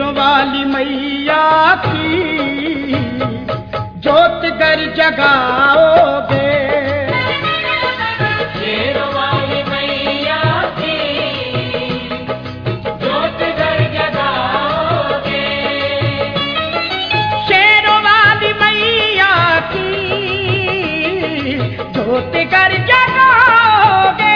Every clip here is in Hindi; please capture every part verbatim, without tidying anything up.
शेरों वाली मैया की ज्योत घर जगाओगे। शेरों वाली मैया की ज्योत घर जगाओगे। शेरों वाली मैया की ज्योत घर जगाओगे।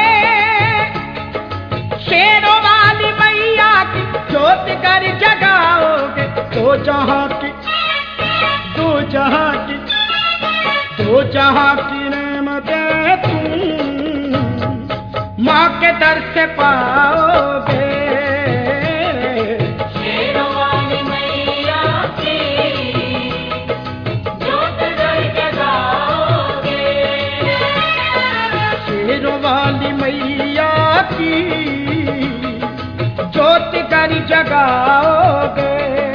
शेरों वाली मैया की ज्योत घर जगाओगे। दो जहां की दो जहां की दो जहां की नेमतें तुम माँ के दर से पाओगे। शेरों वाली मैया की ज्योत घर जगाओगे। शेरों वाली मैया की ज्योत घर जगाओगे।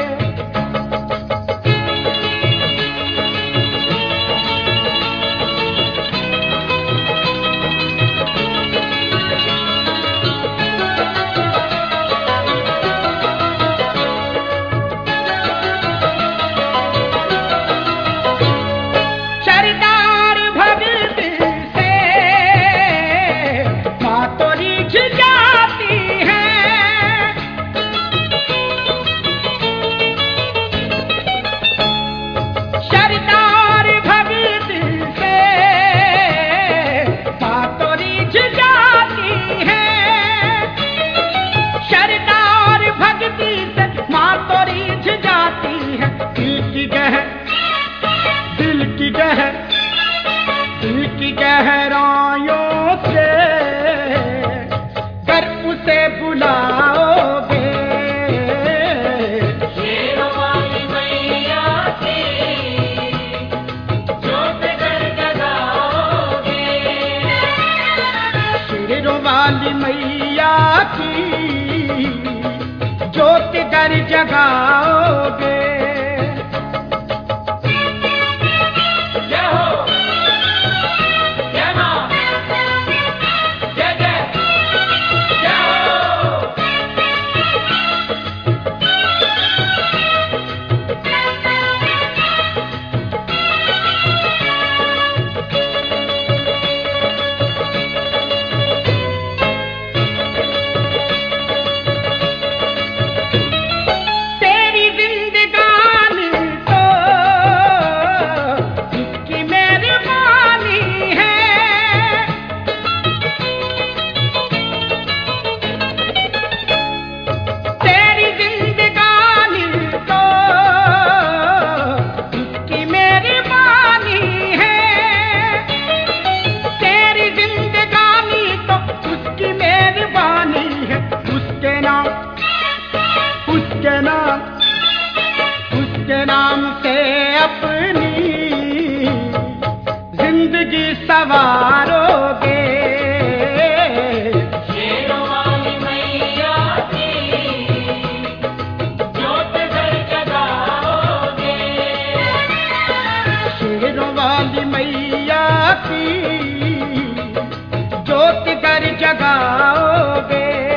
गहराइयों से कर उसे बुलाओगे। शेरों वाली मैया की ज्योत घर जगाओगे। शेरों वाली मैया की ज्योत घर जगाओगे। उसके नाम से अपनी जिंदगी सवारोगे। शेरों वाली मैया की ज्योत घर जगाओगे। शेरों वाली मैया की ज्योत घर जगाओगे।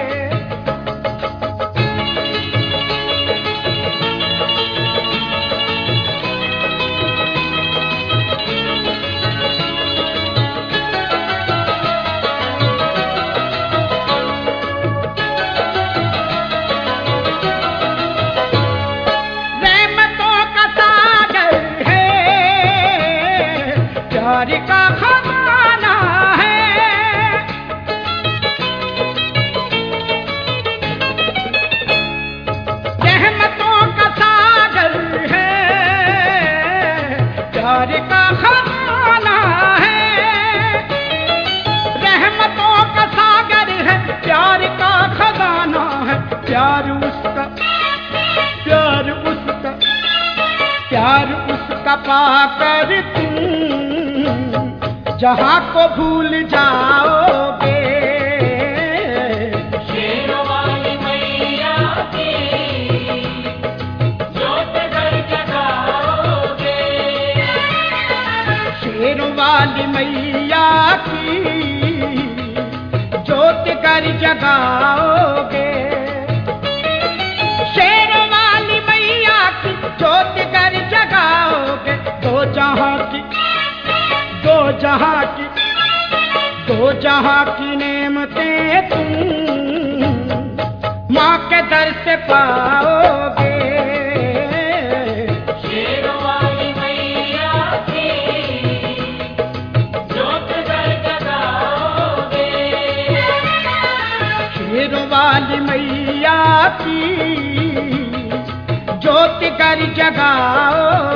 प्यार का खजाना है। रहमतों का सागर है। प्यार का खजाना है। रहमतों का सागर है। प्यार का खजाना है। प्यार उसका प्यार उसका प्यार उसका पाकर तुम जहां को भूल जाओगे। शेरों वाली मैया की ज्योत घर जगाओगे। शेरों वाली मैया की ज्योत घर जगाओगे। शेरों वाली की, दो जहां की, दो जहां की नेमतें तुम माँ के दर से पाओगे। शेरों वाली मैया की ज्योत घर जगाओगे। शेरों वाली मैया की ज्योति कर जगाओ।